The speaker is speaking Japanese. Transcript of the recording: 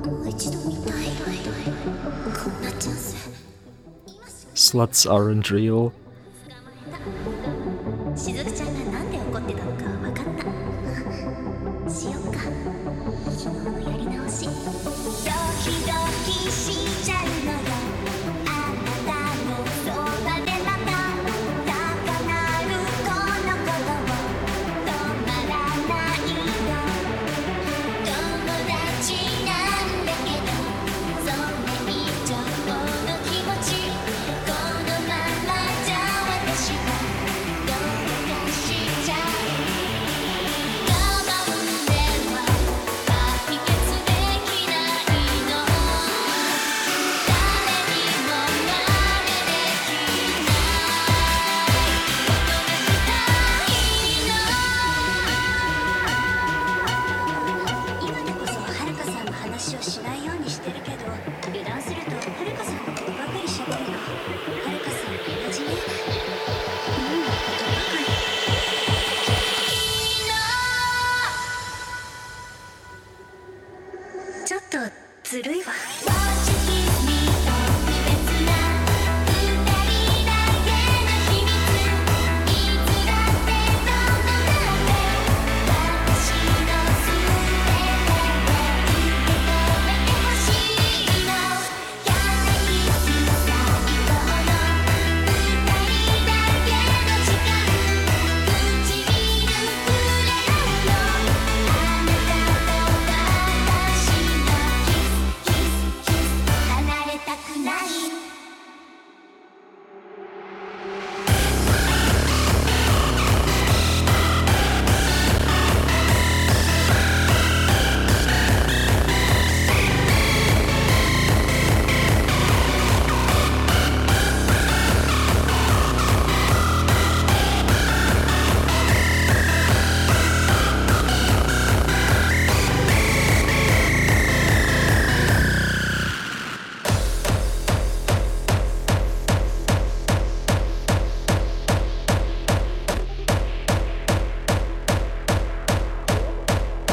もう一度見たい。こんなチャンス。 Sluts aren't real. しずくちゃんがなんで怒ってたのか分かった。しよっか、昨日のやり直し。ドキドキしちゃうのよ、あなたのそばでまた高鳴るこの鼓動、止まらないよ。友達なんだけど、それ以上の気持ち、このままじゃ私はどうかしちゃう。我慢では解決できないの、誰にも真似できないことがしたいの。今でこそはるかさんの話をしないようにしてるけど、油断するとはるかさんのことばかりしゃべるの。はるかさん同じね。みんなことばかり。ちょっとずるいわ。